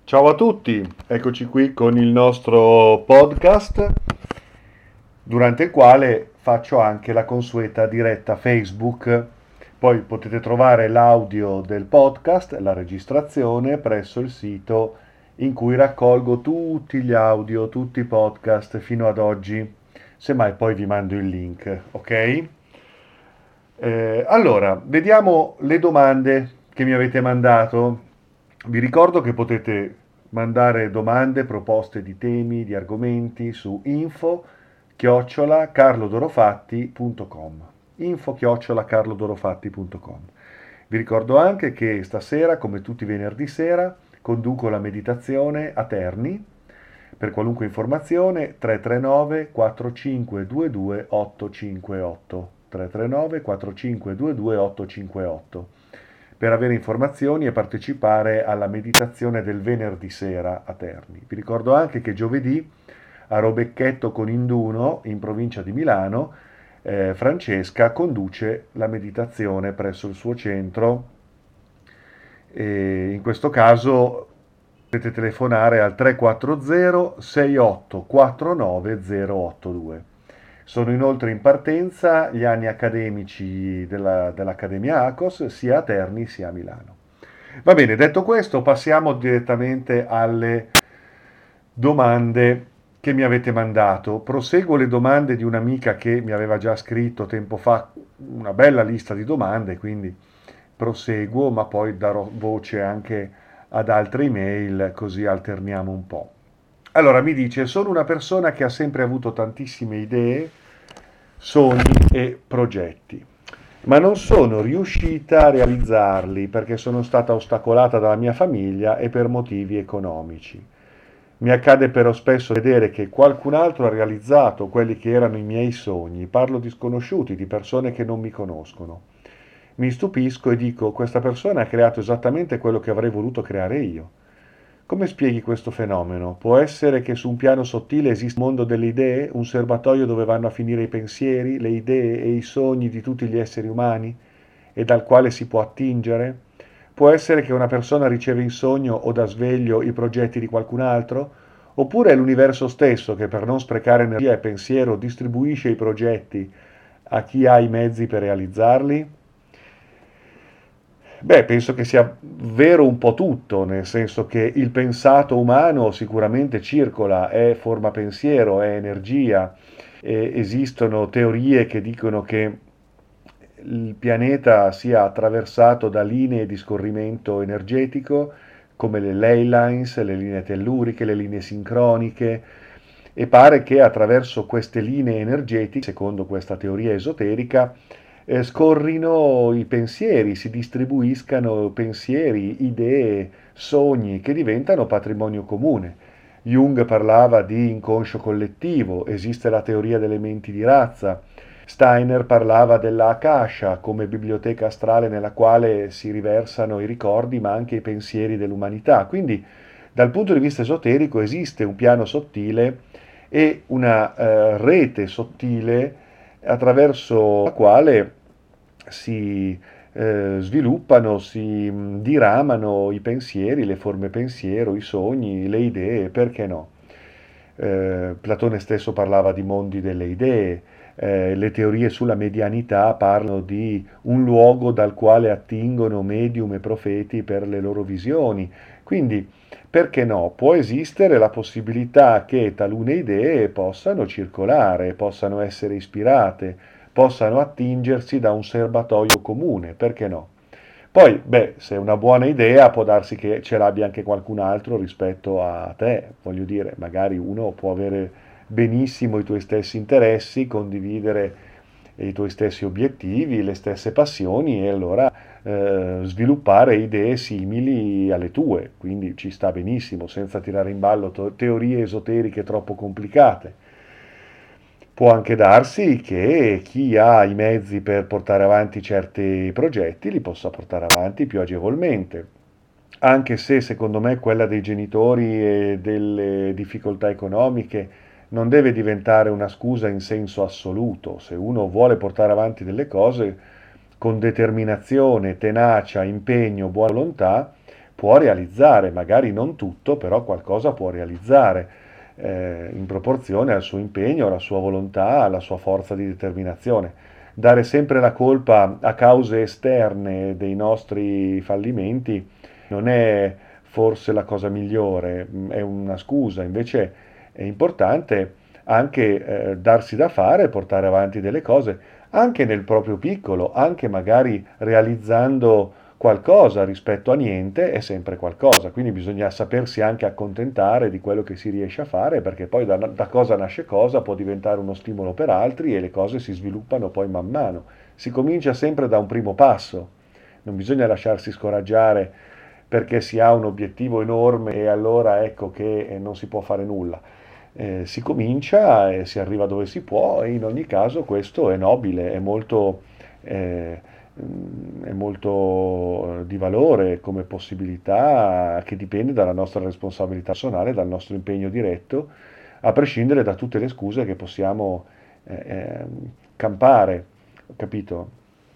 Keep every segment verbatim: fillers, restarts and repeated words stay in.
Ciao a tutti, eccoci qui con il nostro podcast, durante il quale faccio anche la consueta diretta Facebook. Poi potete trovare l'audio del podcast, la registrazione, presso il sito in cui raccolgo tutti gli audio, tutti i podcast fino ad oggi. Semmai poi vi mando il link, ok? Eh, allora, vediamo le domande che mi avete mandato. Vi ricordo che potete mandare domande, proposte di temi, di argomenti su info chiocciola carlodorofatti punto com. info chiocciola carlodorofatti punto com. Vi ricordo anche che stasera, come tutti i venerdì sera, conduco la meditazione a Terni. Per qualunque informazione tre tre nove quattro cinque due due otto cinque otto tre tre nove quattro cinque due due otto cinque otto per avere informazioni e partecipare alla meditazione del venerdì sera a Terni. Vi ricordo anche che giovedì a Robecchetto con Induno, in provincia di Milano, eh, Francesca conduce la meditazione presso il suo centro e in questo caso potete telefonare al tre quattro zero sei otto quattro nove zero otto due. Sono inoltre in partenza gli anni accademici della, dell'Accademia ACOS sia a Terni sia a Milano. Va bene, detto questo, passiamo direttamente alle domande che mi avete mandato. Proseguo le domande di un'amica che mi aveva già scritto tempo fa una bella lista di domande, quindi proseguo, ma poi darò voce anche ad altre email, così alterniamo un po'. Allora mi dice: sono una persona che ha sempre avuto tantissime idee, sogni e progetti, ma non sono riuscita a realizzarli perché sono stata ostacolata dalla mia famiglia e per motivi economici. Mi accade però spesso vedere che qualcun altro ha realizzato quelli che erano i miei sogni. Parlo di sconosciuti, di persone che non mi conoscono. Mi stupisco e dico: questa persona ha creato esattamente quello che avrei voluto creare io. Come spieghi questo fenomeno? Può essere che su un piano sottile esiste un mondo delle idee, un serbatoio dove vanno a finire i pensieri, le idee e i sogni di tutti gli esseri umani e dal quale si può attingere? Può essere che una persona riceve in sogno o da sveglio i progetti di qualcun altro? Oppure è l'universo stesso che, per non sprecare energia e pensiero, distribuisce i progetti a chi ha i mezzi per realizzarli? Beh, penso che sia vero un po' tutto, nel senso che il pensato umano sicuramente circola, è forma pensiero, è energia. E esistono teorie che dicono che il pianeta sia attraversato da linee di scorrimento energetico, come le ley lines, le linee telluriche, le linee sincroniche, e pare che attraverso queste linee energetiche, secondo questa teoria esoterica, eh, scorrino i pensieri, si distribuiscano pensieri, idee, sogni che diventano patrimonio comune. Jung parlava di inconscio collettivo, esiste la teoria delle menti di razza. Steiner parlava della Akasha come biblioteca astrale nella quale si riversano i ricordi ma anche i pensieri dell'umanità. Quindi dal punto di vista esoterico esiste un piano sottile e una eh, rete sottile attraverso la quale si eh, sviluppano, si mh, diramano i pensieri, le forme pensiero, i sogni, le idee, perché no? Eh, Platone stesso parlava di mondi delle idee, eh, le teorie sulla medianità parlano di un luogo dal quale attingono medium e profeti per le loro visioni. Quindi, perché no? Può esistere la possibilità che talune idee possano circolare, possano essere ispirate, possano attingersi da un serbatoio comune, perché no? Poi, beh, se è una buona idea, può darsi che ce l'abbia anche qualcun altro rispetto a te, voglio dire, magari uno può avere benissimo i tuoi stessi interessi, condividere i tuoi stessi obiettivi, le stesse passioni e allora eh, sviluppare idee simili alle tue, quindi ci sta benissimo, senza tirare in ballo to- teorie esoteriche troppo complicate. Può anche darsi che chi ha i mezzi per portare avanti certi progetti li possa portare avanti più agevolmente, anche se secondo me quella dei genitori e delle difficoltà economiche non deve diventare una scusa in senso assoluto. Se uno vuole portare avanti delle cose con determinazione, tenacia, impegno, buona volontà, può realizzare, magari non tutto, però qualcosa può realizzare eh, in proporzione al suo impegno, alla sua volontà, alla sua forza di determinazione. Dare sempre la colpa a cause esterne dei nostri fallimenti non è forse la cosa migliore, è una scusa, invece è importante anche eh, darsi da fare, portare avanti delle cose, anche nel proprio piccolo, anche magari realizzando qualcosa rispetto a niente è sempre qualcosa, quindi bisogna sapersi anche accontentare di quello che si riesce a fare, perché poi da, da cosa nasce cosa può diventare uno stimolo per altri e le cose si sviluppano poi man mano. Si comincia sempre da un primo passo, non bisogna lasciarsi scoraggiare perché si ha un obiettivo enorme e allora ecco che eh, non si può fare nulla. Eh, si comincia e si arriva dove si può e in ogni caso questo è nobile, è molto, eh, mm, è molto di valore come possibilità che dipende dalla nostra responsabilità personale, dal nostro impegno diretto, a prescindere da tutte le scuse che possiamo eh, eh, campare, capito?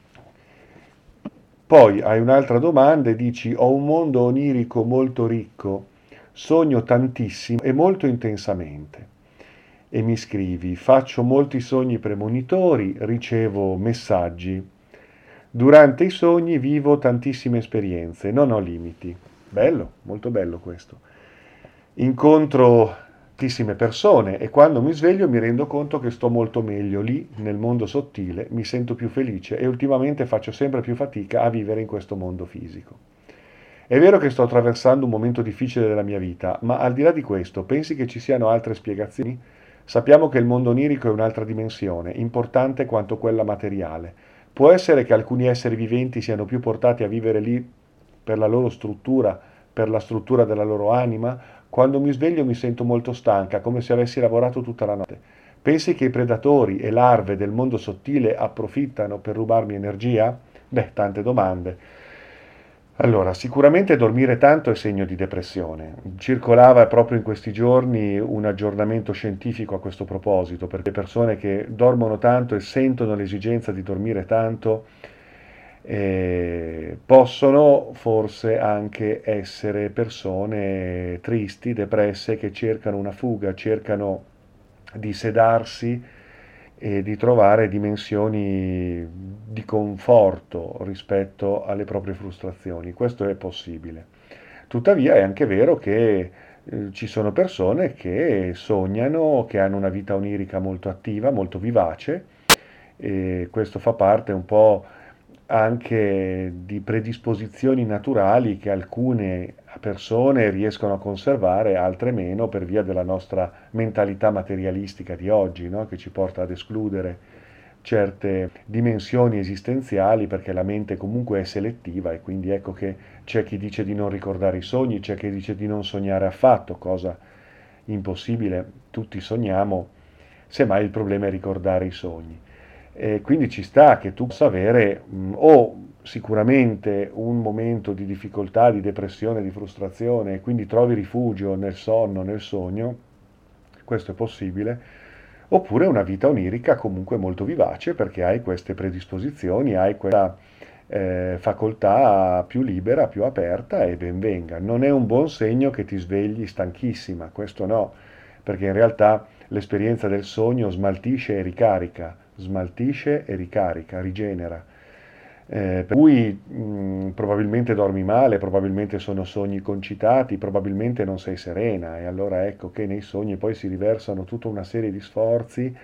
Poi hai un'altra domanda e dici: ho un mondo onirico molto ricco, sogno tantissimo e molto intensamente. E mi scrivi: faccio molti sogni premonitori, ricevo messaggi. Durante i sogni vivo tantissime esperienze, non ho limiti. Bello, molto bello questo. Incontro tantissime persone e quando mi sveglio mi rendo conto che sto molto meglio lì, nel mondo sottile, mi sento più felice e ultimamente faccio sempre più fatica a vivere in questo mondo fisico. È vero che sto attraversando un momento difficile della mia vita, ma al di là di questo, pensi che ci siano altre spiegazioni? Sappiamo che il mondo onirico è un'altra dimensione, importante quanto quella materiale. Può essere che alcuni esseri viventi siano più portati a vivere lì per la loro struttura, per la struttura della loro anima? Quando mi sveglio mi sento molto stanca, come se avessi lavorato tutta la notte. Pensi che i predatori e larve del mondo sottile approfittano per rubarmi energia? Beh, tante domande. Allora, sicuramente dormire tanto è segno di depressione. Circolava proprio in questi giorni un aggiornamento scientifico a questo proposito, perché persone che dormono tanto e sentono l'esigenza di dormire tanto eh, possono forse anche essere persone tristi, depresse, che cercano una fuga, cercano di sedarsi e di trovare dimensioni di conforto rispetto alle proprie frustrazioni. Questo è possibile. Tuttavia è anche vero che eh, ci sono persone che sognano, che hanno una vita onirica molto attiva, molto vivace, e questo fa parte un po' anche di predisposizioni naturali che alcune persone riescono a conservare, altre meno, per via della nostra mentalità materialistica di oggi, no? Che ci porta ad escludere certe dimensioni esistenziali perché la mente comunque è selettiva e quindi ecco che c'è chi dice di non ricordare i sogni, c'è chi dice di non sognare affatto, cosa impossibile, tutti sogniamo, semmai il problema è ricordare i sogni. E quindi ci sta che tu possa avere mh, o sicuramente un momento di difficoltà, di depressione, di frustrazione, e quindi trovi rifugio nel sonno, nel sogno, questo è possibile, oppure una vita onirica comunque molto vivace perché hai queste predisposizioni, hai questa eh, facoltà più libera, più aperta e ben venga. Non è un buon segno che ti svegli stanchissima, questo no, perché in realtà l'esperienza del sogno smaltisce e ricarica, smaltisce e ricarica, rigenera. Eh, per cui mh, probabilmente dormi male, probabilmente sono sogni concitati, probabilmente non sei serena e allora ecco che nei sogni poi si riversano tutta una serie di sforzi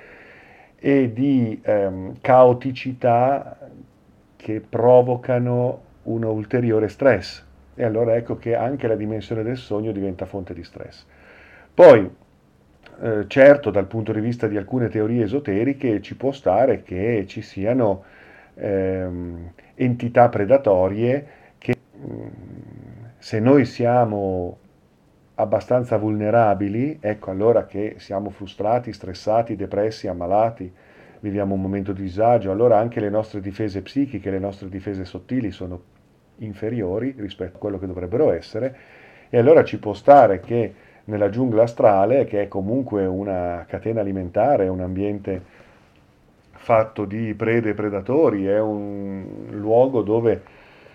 e di ehm, caoticità che provocano un ulteriore stress e allora ecco che anche la dimensione del sogno diventa fonte di stress. Poi, eh, certo, dal punto di vista di alcune teorie esoteriche ci può stare che ci siano ehm, entità predatorie che mh, se noi siamo abbastanza vulnerabili, ecco allora che siamo frustrati, stressati, depressi, ammalati, viviamo un momento di disagio, allora anche le nostre difese psichiche, le nostre difese sottili sono inferiori rispetto a quello che dovrebbero essere e allora ci può stare che nella giungla astrale, che è comunque una catena alimentare, un ambiente fatto di prede e predatori, è un luogo dove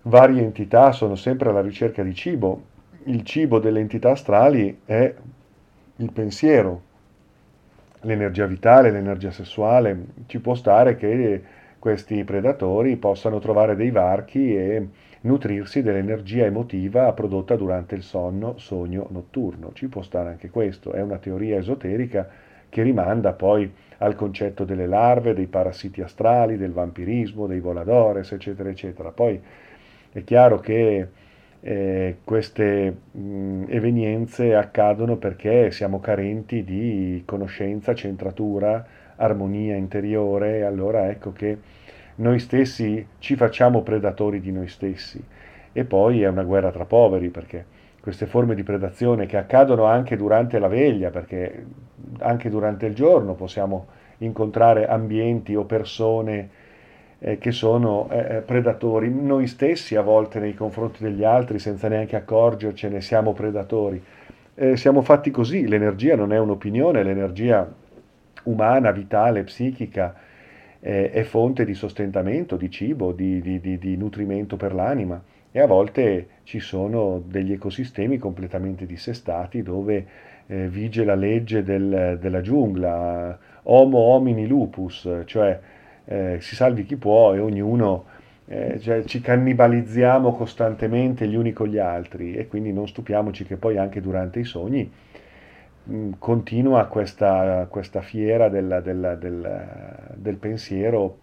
varie entità sono sempre alla ricerca di cibo. Il cibo delle entità astrali è il pensiero, l'energia vitale, l'energia sessuale. Ci può stare che questi predatori possano trovare dei varchi e nutrirsi dell'energia emotiva prodotta durante il sonno, sogno notturno. Ci può stare anche questo, è una teoria esoterica che rimanda poi al concetto delle larve, dei parassiti astrali, del vampirismo, dei voladores, eccetera, eccetera. Poi è chiaro che eh, queste mh, evenienze accadono perché siamo carenti di conoscenza, centratura, armonia interiore, e allora ecco che noi stessi ci facciamo predatori di noi stessi. E poi è una guerra tra poveri, perché queste forme di predazione che accadono anche durante la veglia, perché anche durante il giorno possiamo incontrare ambienti o persone eh, che sono eh, predatori. Noi stessi a volte nei confronti degli altri, senza neanche accorgercene, siamo predatori. Eh, siamo fatti così, l'energia non è un'opinione, l'energia umana, vitale, psichica, eh, è fonte di sostentamento, di cibo, di, di, di, di nutrimento per l'anima. E a volte ci sono degli ecosistemi completamente dissestati dove eh, vige la legge del- della giungla, homo homini lupus, cioè eh, si salvi chi può e ognuno, eh, cioè, ci cannibalizziamo costantemente gli uni con gli altri e quindi non stupiamoci che poi anche durante i sogni mh, continua questa, questa fiera della- della- del, del pensiero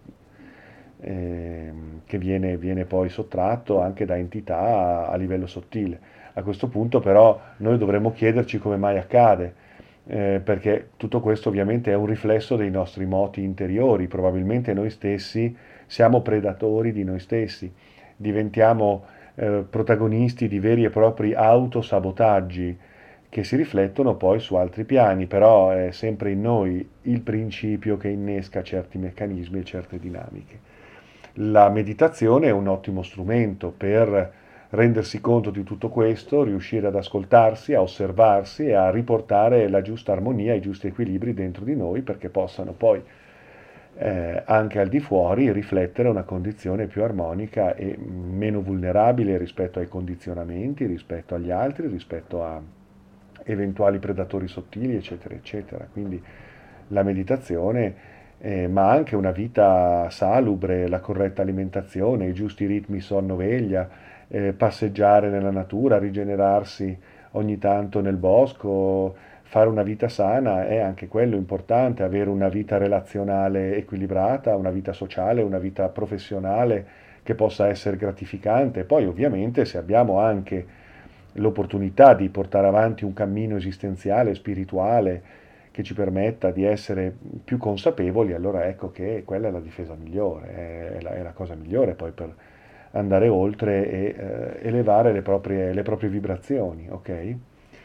eh, che viene, viene poi sottratto anche da entità a, a livello sottile. A questo punto però noi dovremmo chiederci come mai accade, eh, perché tutto questo ovviamente è un riflesso dei nostri moti interiori, probabilmente noi stessi siamo predatori di noi stessi, diventiamo eh, protagonisti di veri e propri autosabotaggi che si riflettono poi su altri piani, però è sempre in noi il principio che innesca certi meccanismi e certe dinamiche. La meditazione è un ottimo strumento per rendersi conto di tutto questo, riuscire ad ascoltarsi, a osservarsi e a riportare la giusta armonia, i giusti equilibri dentro di noi perché possano poi eh, anche al di fuori riflettere una condizione più armonica e meno vulnerabile rispetto ai condizionamenti, rispetto agli altri, rispetto a eventuali predatori sottili, eccetera, eccetera. Quindi la meditazione, eh, ma anche una vita salubre, la corretta alimentazione, i giusti ritmi sonno-veglia, eh, passeggiare nella natura, rigenerarsi ogni tanto nel bosco, fare una vita sana è anche quello importante, avere una vita relazionale equilibrata, una vita sociale, una vita professionale che possa essere gratificante. Poi ovviamente se abbiamo anche l'opportunità di portare avanti un cammino esistenziale, spirituale, che ci permetta di essere più consapevoli, allora ecco che quella è la difesa migliore, è la, è la cosa migliore poi per andare oltre e eh, elevare le proprie, le proprie vibrazioni, ok?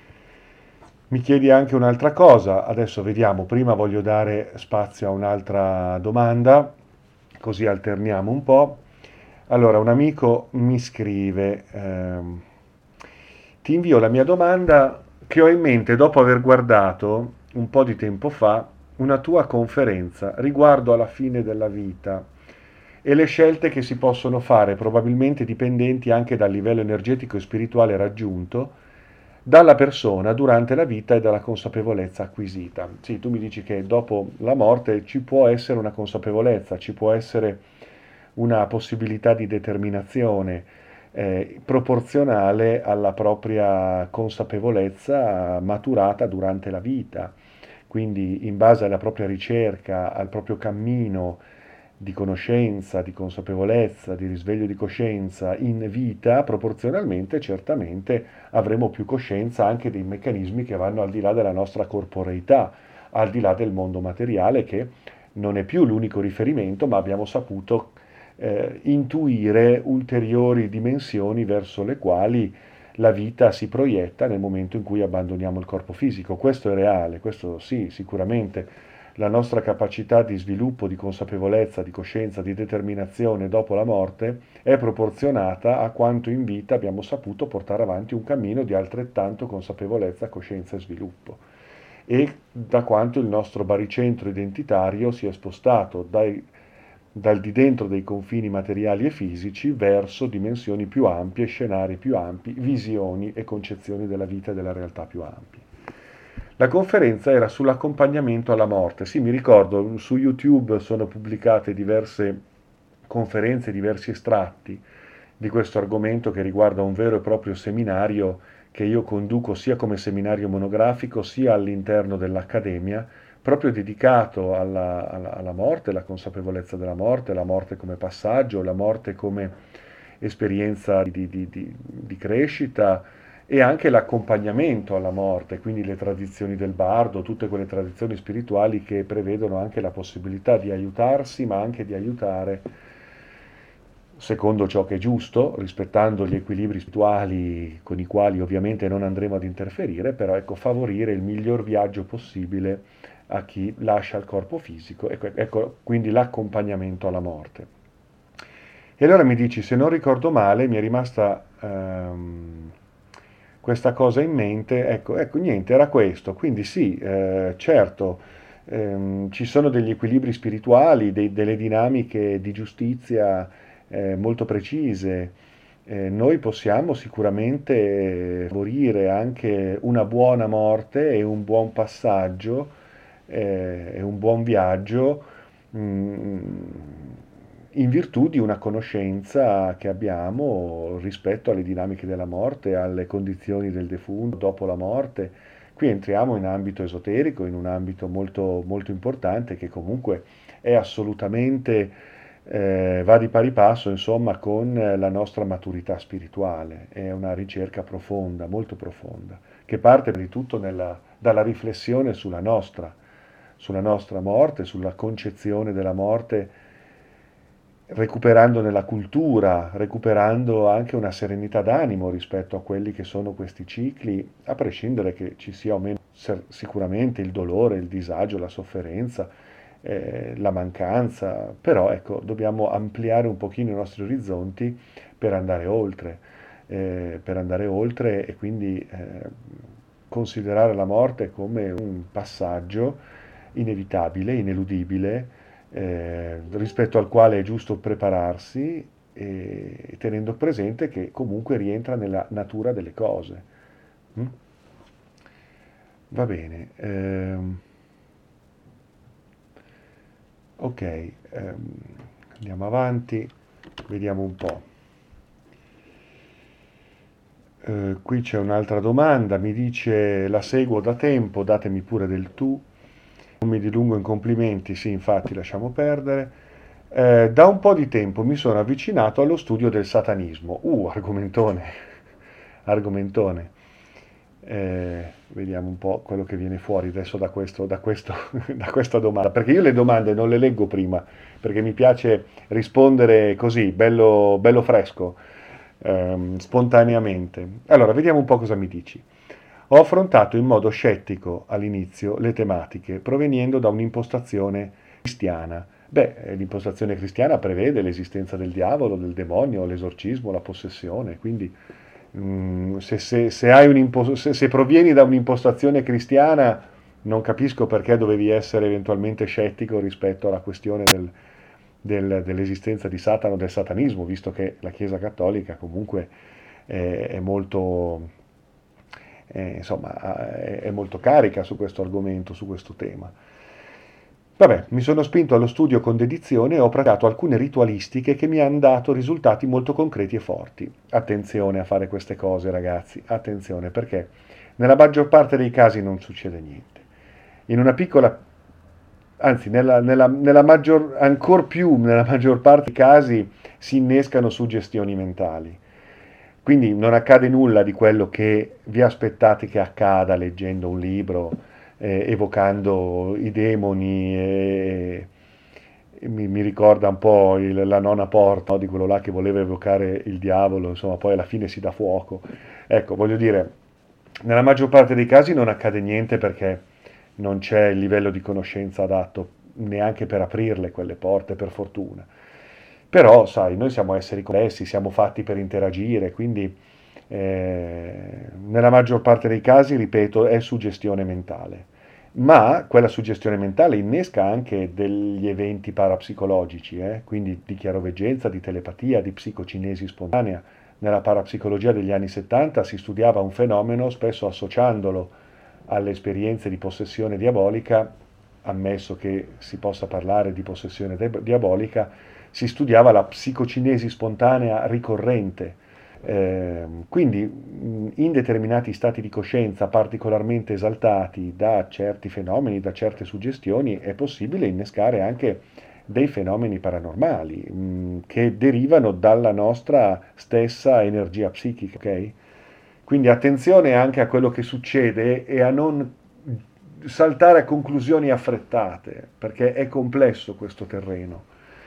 Mi chiedi anche un'altra cosa, adesso vediamo, prima voglio dare spazio a un'altra domanda, così alterniamo un po'. Allora, un amico mi scrive, ehm, ti invio la mia domanda che ho in mente dopo aver guardato un po' di tempo fa una tua conferenza riguardo alla fine della vita e le scelte che si possono fare, probabilmente dipendenti anche dal livello energetico e spirituale raggiunto dalla persona durante la vita e dalla consapevolezza acquisita. Sì, tu mi dici che dopo la morte ci può essere una consapevolezza, ci può essere una possibilità di determinazione eh, proporzionale alla propria consapevolezza maturata durante la vita, quindi in base alla propria ricerca, al proprio cammino di conoscenza, di consapevolezza, di risveglio di coscienza in vita, proporzionalmente certamente avremo più coscienza anche dei meccanismi che vanno al di là della nostra corporeità, al di là del mondo materiale che non è più l'unico riferimento, ma abbiamo saputo eh, intuire ulteriori dimensioni verso le quali la vita si proietta nel momento in cui abbandoniamo il corpo fisico. Questo è reale, questo sì, sicuramente. La nostra capacità di sviluppo, di consapevolezza, di coscienza, di determinazione dopo la morte è proporzionata a quanto in vita abbiamo saputo portare avanti un cammino di altrettanto consapevolezza, coscienza e sviluppo e da quanto il nostro baricentro identitario si è spostato dai dal di dentro dei confini materiali e fisici verso dimensioni più ampie, scenari più ampi, visioni e concezioni della vita e della realtà più ampie. La conferenza era sull'accompagnamento alla morte. Sì, mi ricordo, su YouTube sono pubblicate diverse conferenze, diversi estratti di questo argomento che riguarda un vero e proprio seminario che io conduco sia come seminario monografico sia all'interno dell'Accademia, proprio dedicato alla, alla, alla morte, la consapevolezza della morte, la morte come passaggio, la morte come esperienza di, di, di, di crescita e anche l'accompagnamento alla morte, quindi le tradizioni del bardo, tutte quelle tradizioni spirituali che prevedono anche la possibilità di aiutarsi, ma anche di aiutare secondo ciò che è giusto, rispettando gli equilibri spirituali con i quali ovviamente non andremo ad interferire, però ecco, favorire il miglior viaggio possibile a chi lascia il corpo fisico, ecco, ecco quindi l'accompagnamento alla morte. E allora mi dici, se non ricordo male, mi è rimasta ehm, questa cosa in mente, ecco, ecco, niente, era questo, quindi sì, eh, certo, ehm, ci sono degli equilibri spirituali, dei- delle dinamiche di giustizia eh, molto precise. Eh, noi possiamo sicuramente favorire anche una buona morte e un buon passaggio eh, e un buon viaggio mm, in virtù di una conoscenza che abbiamo rispetto alle dinamiche della morte, alle condizioni del defunto dopo la morte. Qui entriamo in ambito esoterico, in un ambito molto, molto importante che comunque è assolutamente, eh, va di pari passo, insomma, con la nostra maturità spirituale. È una ricerca profonda, molto profonda, che parte prima di tutto nella- dalla riflessione sulla nostra, sulla nostra morte, sulla concezione della morte, recuperando nella cultura, recuperando anche una serenità d'animo rispetto a quelli che sono questi cicli, a prescindere che ci sia o meno ser- sicuramente il dolore, il disagio, la sofferenza, eh, la mancanza, però ecco, dobbiamo ampliare un pochino i nostri orizzonti per andare oltre, eh, per andare oltre e quindi eh, considerare la morte come un passaggio inevitabile, ineludibile, eh, rispetto al quale è giusto prepararsi e tenendo presente che comunque rientra nella natura delle cose. Mm? Va bene. ehm, ok, ehm, andiamo avanti, vediamo un po'. Eh, qui c'è un'altra domanda, mi dice la seguo da tempo, datemi pure del tu. Non mi dilungo in complimenti, sì, infatti lasciamo perdere. Eh, da un po' di tempo mi sono avvicinato allo studio del satanismo. Uh, argomentone, argomentone. Eh, vediamo un po' quello che viene fuori adesso da, questo, da, questo, da questa domanda, perché io le domande non le leggo prima, perché mi piace rispondere così, bello, bello fresco, ehm, spontaneamente. Allora, vediamo un po' cosa mi dici. Ho affrontato in modo scettico all'inizio le tematiche, provenendo da un'impostazione cristiana. Beh, eh, l'impostazione cristiana prevede l'esistenza del diavolo, del demonio, l'esorcismo, la possessione, quindi mm, se, se- se hai un'impo- se- se provieni da un'impostazione cristiana, non capisco perché dovevi essere eventualmente scettico rispetto alla questione del- del- dell'esistenza di Satana o del satanismo, visto che la Chiesa Cattolica comunque è, è molto, è, insomma, è, è molto carica su questo argomento, su questo tema. Vabbè, mi sono spinto allo studio con dedizione e ho praticato alcune ritualistiche che mi hanno dato risultati molto concreti e forti. Attenzione a fare queste cose, ragazzi, attenzione, perché nella maggior parte dei casi non succede niente. In una piccola, anzi, nella, nella, nella maggior, ancor più nella maggior parte dei casi si innescano suggestioni mentali. Quindi non accade nulla di quello che vi aspettate che accada leggendo un libro, eh, evocando i demoni. E, e mi, mi ricorda un po' il- la nona porta, no, di quello là che voleva evocare il diavolo, insomma, poi alla fine si dà fuoco. Ecco, voglio dire, nella maggior parte dei casi non accade niente perché non c'è il livello di conoscenza adatto neanche per aprirle quelle porte, per fortuna. Però, sai, noi siamo esseri complessi, siamo fatti per interagire, quindi eh, nella maggior parte dei casi, ripeto, è suggestione mentale. Ma quella suggestione mentale innesca anche degli eventi parapsicologici, eh? Quindi di chiaroveggenza, di telepatia, di psicocinesi spontanea. Nella parapsicologia degli anni settanta si studiava un fenomeno spesso associandolo alle esperienze di possessione diabolica, ammesso che si possa parlare di possessione de- diabolica, si studiava la psicocinesi spontanea ricorrente. Eh, quindi mh, in determinati stati di coscienza particolarmente esaltati da certi fenomeni, da certe suggestioni, è possibile innescare anche dei fenomeni paranormali mh, che derivano dalla nostra stessa energia psichica, ok? Quindi attenzione anche a quello che succede e a non saltare a conclusioni affrettate, perché è complesso questo terreno.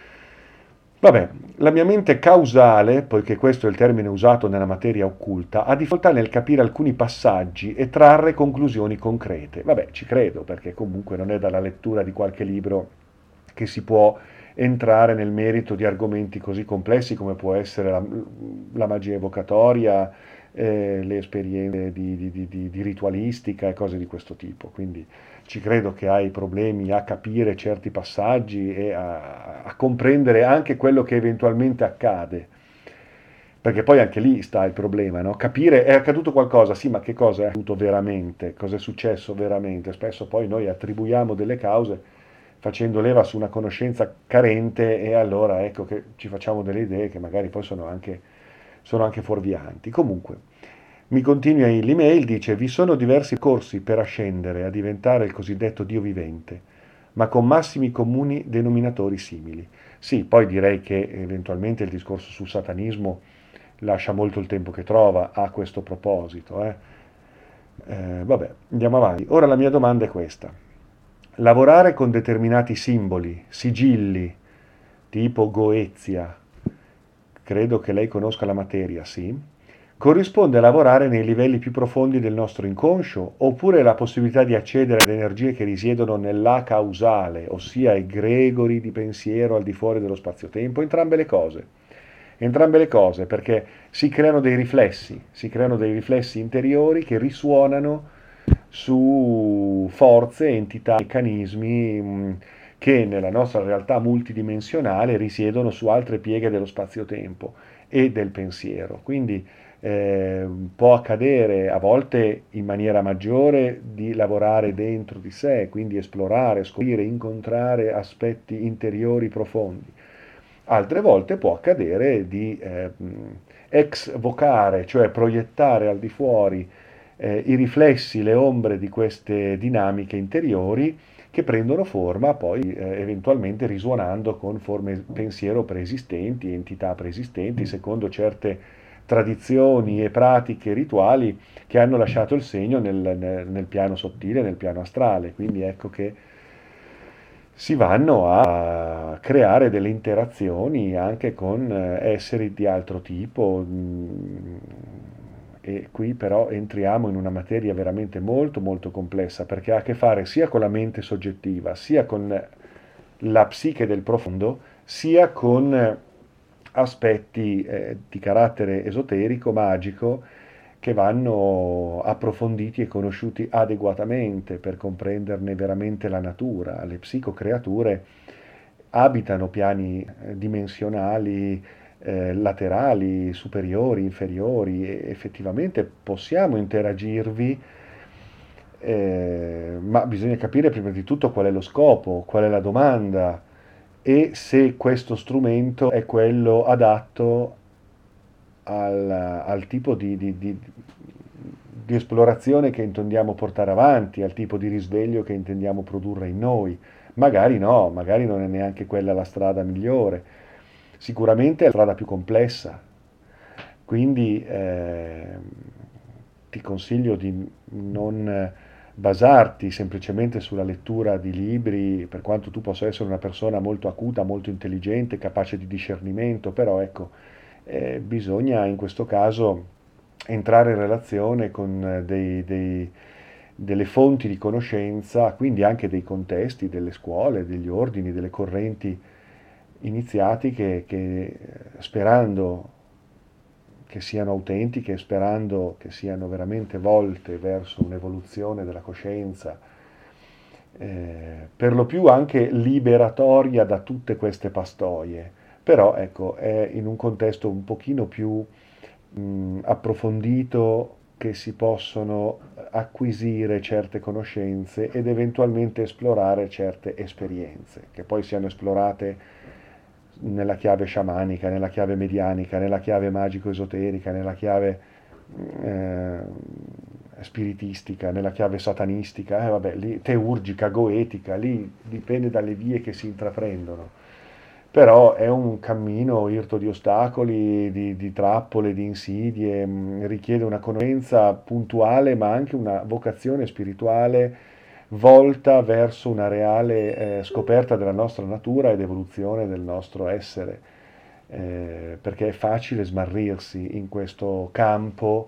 Vabbè, la mia mente causale, poiché questo è il termine usato nella materia occulta, ha difficoltà nel capire alcuni passaggi e trarre conclusioni concrete. Vabbè, ci credo, perché comunque non è dalla lettura di qualche libro che si può entrare nel merito di argomenti così complessi come può essere la, la magia evocatoria, eh, le esperienze di, di- di- di- di ritualistica e cose di questo tipo. Quindi ci credo che hai problemi a capire certi passaggi e a, a comprendere anche quello che eventualmente accade. Perché poi anche lì sta il problema, no? Capire è accaduto qualcosa, sì, ma che cosa è accaduto veramente? Cosa è successo veramente? Spesso poi noi attribuiamo delle cause facendo leva su una conoscenza carente e allora ecco che ci facciamo delle idee che magari poi sono anche, sono anche fuorvianti. Comunque, mi continua l'email, dice: vi sono diversi corsi per ascendere a diventare il cosiddetto Dio vivente, ma con massimi comuni denominatori simili. Sì, poi direi che eventualmente il discorso sul satanismo lascia molto il tempo che trova a questo proposito. Eh. Eh, vabbè, andiamo avanti. Ora la mia domanda è questa. Lavorare con determinati simboli, sigilli, tipo Goezia, credo che lei conosca la materia, sì, corrisponde a lavorare nei livelli più profondi del nostro inconscio, oppure la possibilità di accedere ad energie che risiedono nell'A causale, ossia egregori di pensiero al di fuori dello spazio-tempo? Entrambe le cose. Entrambe le cose, perché si creano dei riflessi, si creano dei riflessi interiori che risuonano su forze, entità, meccanismi mh, che nella nostra realtà multidimensionale risiedono su altre pieghe dello spazio-tempo e del pensiero. Quindi eh, può accadere a volte in maniera maggiore di lavorare dentro di sé, quindi esplorare, scoprire, incontrare aspetti interiori profondi. Altre volte può accadere di eh, ex vocare, cioè proiettare al di fuori eh, i riflessi, le ombre di queste dinamiche interiori che prendono forma poi eh, eventualmente risuonando con forme pensiero preesistenti, entità preesistenti, secondo certe tradizioni e pratiche rituali che hanno lasciato il segno nel, nel, nel piano sottile, nel piano astrale. Quindi ecco che si vanno a creare delle interazioni anche con eh, esseri di altro tipo. mh, E qui però entriamo in una materia veramente molto molto complessa perché ha a che fare sia con la mente soggettiva, sia con la psiche del profondo, sia con eh, aspetti eh, di carattere esoterico, magico, che vanno approfonditi e conosciuti adeguatamente per comprenderne veramente la natura. Le psicocreature abitano piani eh, dimensionali, eh, laterali, superiori, inferiori e effettivamente possiamo interagirvi, eh, ma bisogna capire prima di tutto qual è lo scopo, qual è la domanda e se questo strumento è quello adatto al, al tipo di, di, di, di esplorazione che intendiamo portare avanti, al tipo di risveglio che intendiamo produrre in noi. Magari no, magari non è neanche quella la strada migliore. Sicuramente è la strada più complessa, quindi eh, ti consiglio di non basarti semplicemente sulla lettura di libri, per quanto tu possa essere una persona molto acuta, molto intelligente, capace di discernimento, però ecco, eh, bisogna in questo caso entrare in relazione con eh, dei, dei, delle fonti di conoscenza, quindi anche dei contesti, delle scuole, degli ordini, delle correnti iniziatiche che sperando che siano autentiche, sperando che siano veramente volte verso un'evoluzione della coscienza eh, per lo più anche liberatoria da tutte queste pastoie, però ecco, è in un contesto un pochino più mh, approfondito che si possono acquisire certe conoscenze ed eventualmente esplorare certe esperienze, che poi siano esplorate nella chiave sciamanica, nella chiave medianica, nella chiave magico-esoterica, nella chiave eh, spiritistica, nella chiave satanistica, eh, vabbè, lì, teurgica, goetica, lì dipende dalle vie che si intraprendono. Però è un cammino irto di ostacoli, di, di trappole, di insidie, mh, richiede una conoscenza puntuale, ma anche una vocazione spirituale volta verso una reale eh, scoperta della nostra natura ed evoluzione del nostro essere, eh, perché è facile smarrirsi in questo campo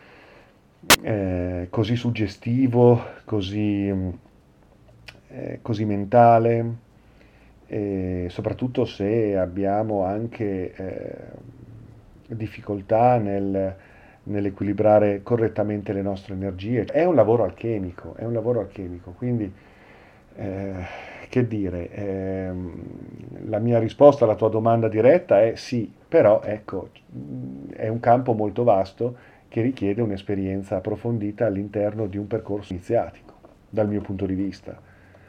eh, così suggestivo, così, mh, eh, così mentale, e soprattutto se abbiamo anche eh, difficoltà nel, nell'equilibrare correttamente le nostre energie. È un lavoro alchemico, è un lavoro alchemico, quindi eh, che dire, ehm, la mia risposta alla tua domanda diretta è sì, però ecco, è un campo molto vasto che richiede un'esperienza approfondita all'interno di un percorso iniziatico, dal mio punto di vista.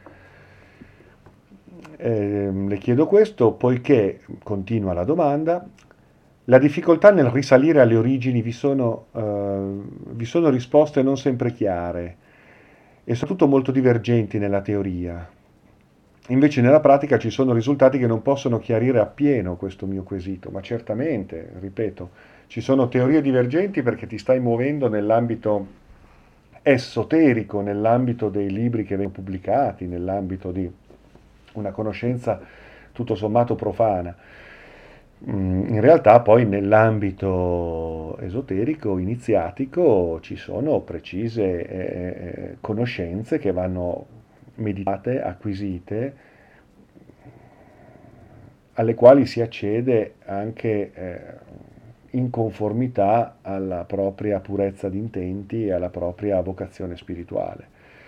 Eh, le chiedo questo poiché, continua la domanda, la difficoltà nel risalire alle origini vi sono, eh, vi sono risposte non sempre chiare e soprattutto molto divergenti nella teoria. Invece nella pratica ci sono risultati che non possono chiarire appieno questo mio quesito, ma certamente, ripeto, ci sono teorie divergenti perché ti stai muovendo nell'ambito esoterico, nell'ambito dei libri che vengono pubblicati, nell'ambito di una conoscenza tutto sommato profana. In realtà poi nell'ambito esoterico, iniziatico, ci sono precise eh, conoscenze che vanno meditate, acquisite, alle quali si accede anche eh, in conformità alla propria purezza di intenti e alla propria vocazione spirituale.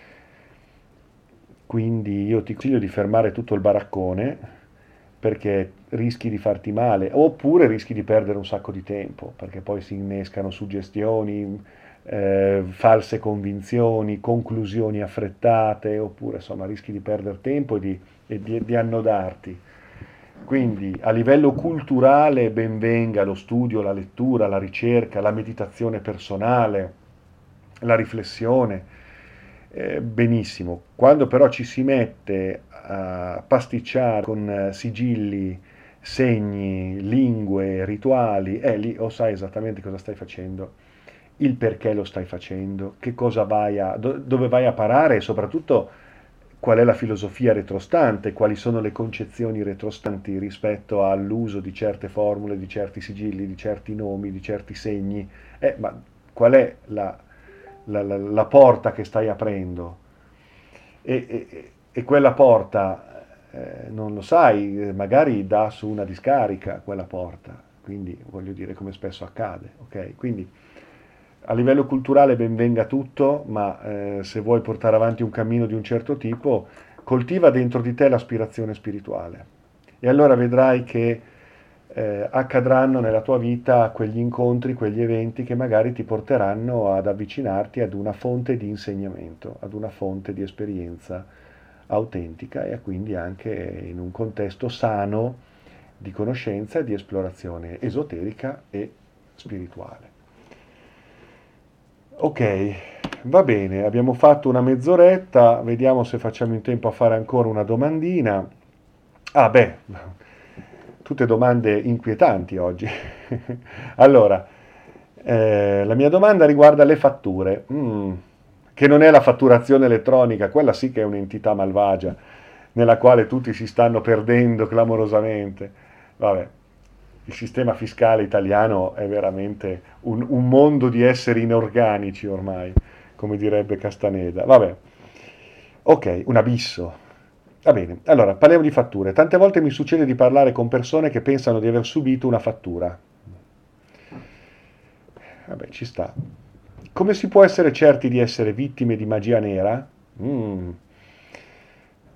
Quindi io ti consiglio di fermare tutto il baraccone perché rischi di farti male, oppure rischi di perdere un sacco di tempo, perché poi si innescano suggestioni, eh, false convinzioni, conclusioni affrettate, oppure insomma rischi di perdere tempo e di, e di, di annodarti. Quindi a livello culturale ben venga lo studio, la lettura, la ricerca, la meditazione personale, la riflessione, eh, benissimo. Quando però ci si mette a pasticciare con eh, sigilli, segni, lingue, rituali, eh, lì o sai esattamente cosa stai facendo, il perché lo stai facendo, che cosa vai a, do- dove vai a parare e soprattutto qual è la filosofia retrostante, quali sono le concezioni retrostanti rispetto all'uso di certe formule, di certi sigilli, di certi nomi, di certi segni, eh, ma qual è la, la, la, la porta che stai aprendo? E, e, e quella porta, eh, non lo sai, magari dà su una discarica quella porta, quindi voglio dire come spesso accade, ok? Quindi a livello culturale ben venga tutto, ma eh, se vuoi portare avanti un cammino di un certo tipo, coltiva dentro di te l'aspirazione spirituale. E allora vedrai che eh, accadranno nella tua vita quegli incontri, quegli eventi che magari ti porteranno ad avvicinarti ad una fonte di insegnamento, ad una fonte di esperienza autentica e quindi anche in un contesto sano di conoscenza e di esplorazione esoterica e spirituale. Ok, va bene, abbiamo fatto una mezz'oretta, vediamo se facciamo in tempo a fare ancora una domandina. Ah, beh, tutte domande inquietanti oggi. Allora, eh, la mia domanda riguarda le fatture, Mm, che non è la fatturazione elettronica, quella sì che è un'entità malvagia, nella quale tutti si stanno perdendo clamorosamente. Vabbè, il sistema fiscale italiano è veramente un, un mondo di esseri inorganici ormai, come direbbe Castaneda. Vabbè, ok, un abisso. Va bene, allora parliamo di fatture. Tante volte mi succede di parlare con persone che pensano di aver subito una fattura. Vabbè, ci sta. Come si può essere certi di essere vittime di magia nera? Mm.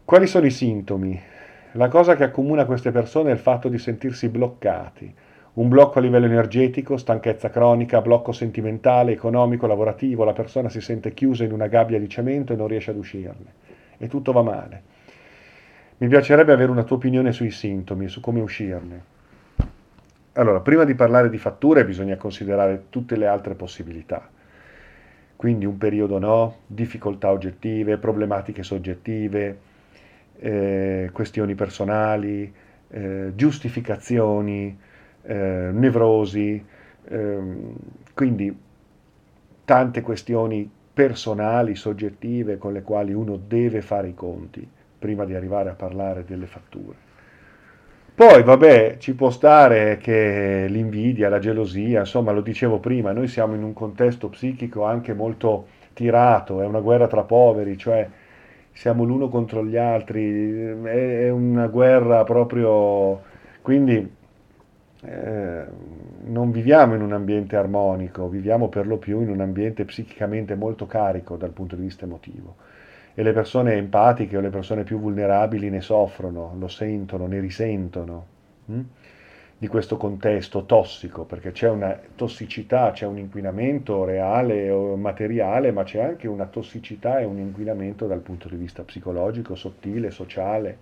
Quali sono i sintomi? La cosa che accomuna queste persone è il fatto di sentirsi bloccati. Un blocco a livello energetico, stanchezza cronica, blocco sentimentale, economico, lavorativo, la persona si sente chiusa in una gabbia di cemento e non riesce ad uscirne. E tutto va male. Mi piacerebbe avere una tua opinione sui sintomi, su come uscirne. Allora, prima di parlare di fatture bisogna considerare tutte le altre possibilità. Quindi un periodo no, difficoltà oggettive, problematiche soggettive, eh, questioni personali, eh, giustificazioni, eh, nevrosi, ehm, quindi tante questioni personali, soggettive con le quali uno deve fare i conti prima di arrivare a parlare delle fatture. Poi, vabbè, ci può stare che l'invidia, la gelosia, insomma, lo dicevo prima, noi siamo in un contesto psichico anche molto tirato, è una guerra tra poveri, cioè siamo l'uno contro gli altri, è, è una guerra proprio, quindi eh, non viviamo in un ambiente armonico, viviamo per lo più in un ambiente psichicamente molto carico dal punto di vista emotivo. E le persone empatiche o le persone più vulnerabili ne soffrono, lo sentono, ne risentono hm? Di questo contesto tossico, perché c'è una tossicità, c'è un inquinamento reale o materiale, ma c'è anche una tossicità e un inquinamento dal punto di vista psicologico, sottile, sociale,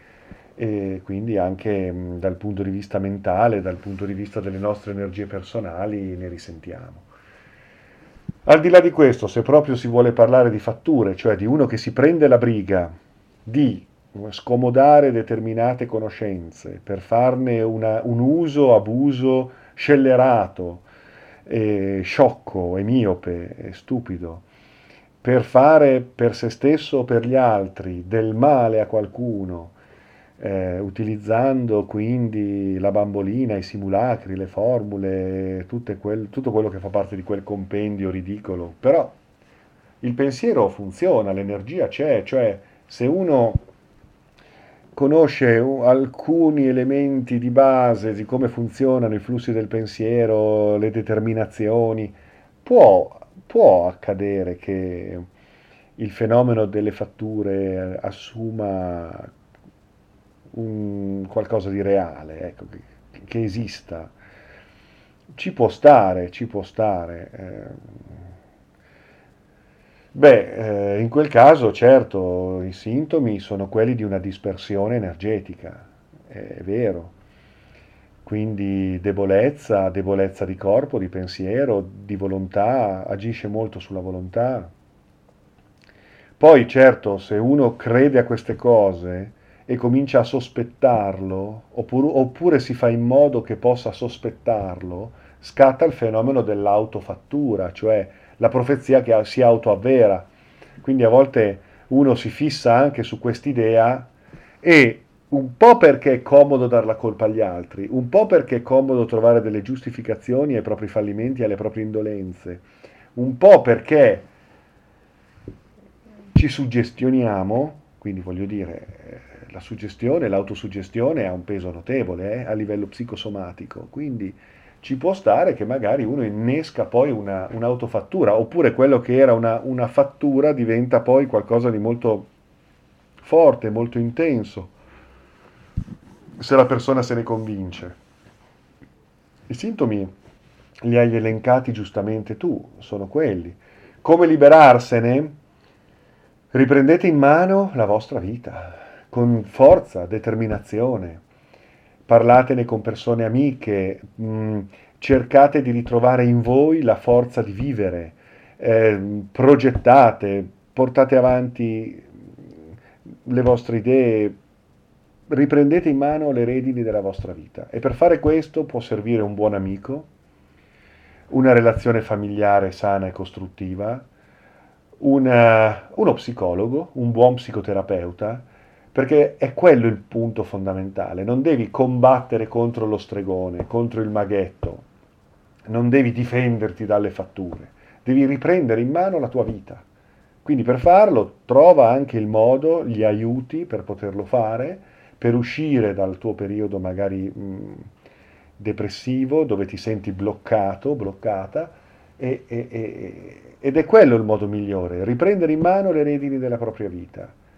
e quindi anche mh, dal punto di vista mentale, dal punto di vista delle nostre energie personali, ne risentiamo. Al di là di questo, se proprio si vuole parlare di fatture, cioè di uno che si prende la briga di scomodare determinate conoscenze per farne una- un uso, abuso scellerato, e sciocco e miope e stupido, per fare per se stesso o per gli altri del male a qualcuno, eh, utilizzando quindi la bambolina, i simulacri, le formule, tutte quel- tutto quello che fa parte di quel compendio ridicolo. Però il pensiero funziona, l'energia c'è, cioè se uno conosce u- alcuni elementi di base di come funzionano i flussi del pensiero, le determinazioni, può, può accadere che il fenomeno delle fatture assuma un qualcosa di reale, ecco, che, che esista. Ci può stare, ci può stare. eh. Beh, eh, in quel caso, certo, i sintomi sono quelli di una dispersione energetica, è vero. Quindi debolezza, debolezza di corpo, di pensiero, di volontà, agisce molto sulla volontà. Poi, certo, se uno crede a queste cose e comincia a sospettarlo, oppure, oppure si fa in modo che possa sospettarlo, scatta il fenomeno dell'autofattura, cioè la profezia che si autoavvera. Quindi a volte uno si fissa anche su quest'idea e un po' perché è comodo dar la colpa agli altri, un po' perché è comodo trovare delle giustificazioni ai propri fallimenti e alle proprie indolenze, un po' perché ci suggestioniamo, quindi voglio dire, eh, la suggestione, l'autosuggestione ha un peso notevole eh, a livello psicosomatico, quindi ci può stare che magari uno innesca poi una, un'autofattura, oppure quello che era una, una fattura diventa poi qualcosa di molto forte, molto intenso, se la persona se ne convince. I sintomi li hai elencati giustamente tu, sono quelli. Come liberarsene? Riprendete in mano la vostra vita, con forza, determinazione. Parlatene con persone amiche, mh, cercate di ritrovare in voi la forza di vivere, eh, progettate, portate avanti le vostre idee, riprendete in mano le redini della vostra vita. E per fare questo può servire un buon amico, una relazione familiare sana e costruttiva, una- uno psicologo, un buon psicoterapeuta, perché è quello il punto fondamentale. Non devi combattere contro lo stregone, contro il maghetto, non devi difenderti dalle fatture, devi riprendere in mano la tua vita. Quindi per farlo trova anche il modo, gli aiuti per poterlo fare, per uscire dal tuo periodo magari mh, depressivo, dove ti senti bloccato, bloccata, e- e- e- ed è quello il modo migliore, riprendere in mano le redini della propria vita.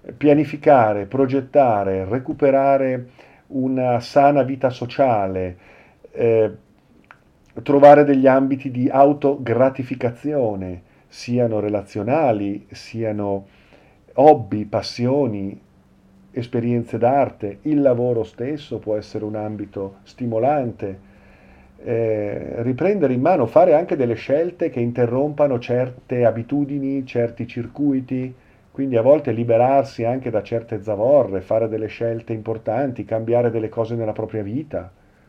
pianificare, progettare, recuperare una sana vita sociale, eh, trovare degli ambiti di autogratificazione, siano relazionali, siano hobby, passioni, esperienze d'arte, il lavoro stesso può essere un ambito stimolante, eh, riprendere in mano, fare anche delle scelte che interrompano certe abitudini, certi circuiti, quindi a volte liberarsi anche da certe zavorre, fare delle scelte importanti, cambiare delle cose nella propria vita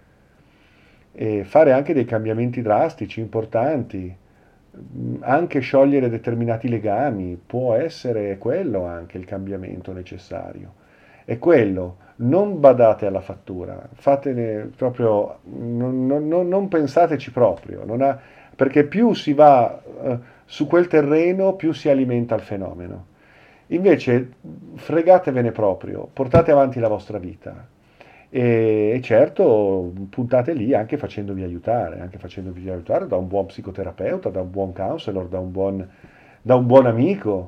e fare anche dei cambiamenti drastici, importanti, anche sciogliere determinati legami, può essere quello anche il cambiamento necessario. È quello, non badate alla fattura, fatene proprio, non, non- non- non pensateci proprio, non ha- perché più si va eh, su quel terreno, più si alimenta il fenomeno. Invece fregatevene proprio, portate avanti la vostra vita e, e certo puntate lì anche facendovi aiutare, anche facendovi aiutare da un buon psicoterapeuta, da un buon counselor, da un buon, da un buon amico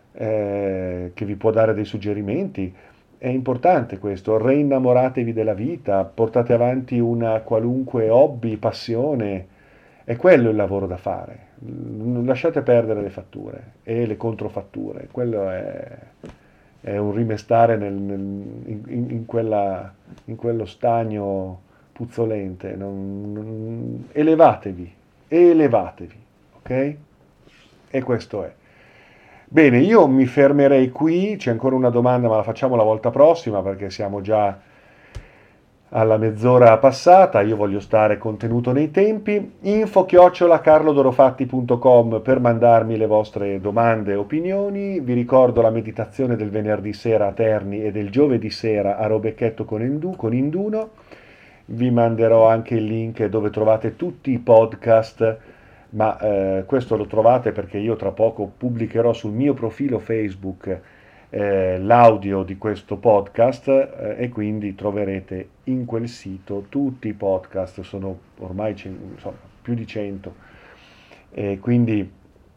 eh, che vi può dare dei suggerimenti. È importante questo, reinnamoratevi della vita, portate avanti una qualunque hobby, passione, è quello il lavoro da fare. Non lasciate perdere le fatture e le controfatture, quello è, è un rimestare nel- nel- in, in- in quella- in quello stagno puzzolente. Non- non- elevatevi, elevatevi, ok? E questo è. Bene, io mi fermerei qui, c'è ancora una domanda, ma la facciamo la volta prossima perché siamo già alla mezz'ora passata, io voglio stare contenuto nei tempi. Info chiocciola carlodorofatti punto com per mandarmi le vostre domande e opinioni. Vi ricordo la meditazione del venerdì sera a Terni e del giovedì sera a Robecchetto con, Endu- con Induno. Vi manderò anche il link dove trovate tutti i podcast, ma eh, questo lo trovate perché io tra poco pubblicherò sul mio profilo Facebook eh, l'audio di questo podcast eh, e quindi troverete in quel sito tutti i podcast, sono ormai cen- insomma, più di cento. E quindi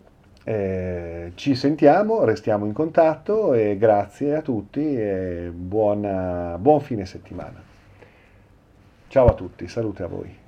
eh, ci sentiamo, restiamo in contatto e grazie a tutti e buona, buon fine settimana. Ciao a tutti, salute a voi.